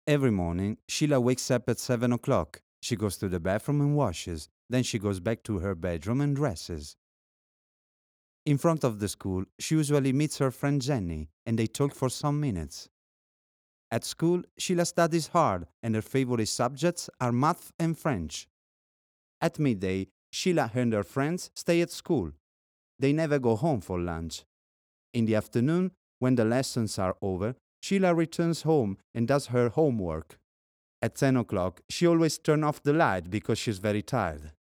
Every morning, Sheila wakes up at 7 o'clock. She goes to the bathroom and washes. Then she goes back to her bedroom and dresses. In front of the school, she usually meets her friend Jenny, and they talk for some minutes. At school, Sheila studies hard, and her favorite subjects are math and French. At midday, Sheila and her friends stay at school. They never go home for lunch. In the afternoon, when the lessons are over, Sheila returns home and does her homework. At 10 o'clock, she always turns off the light because she's very tired.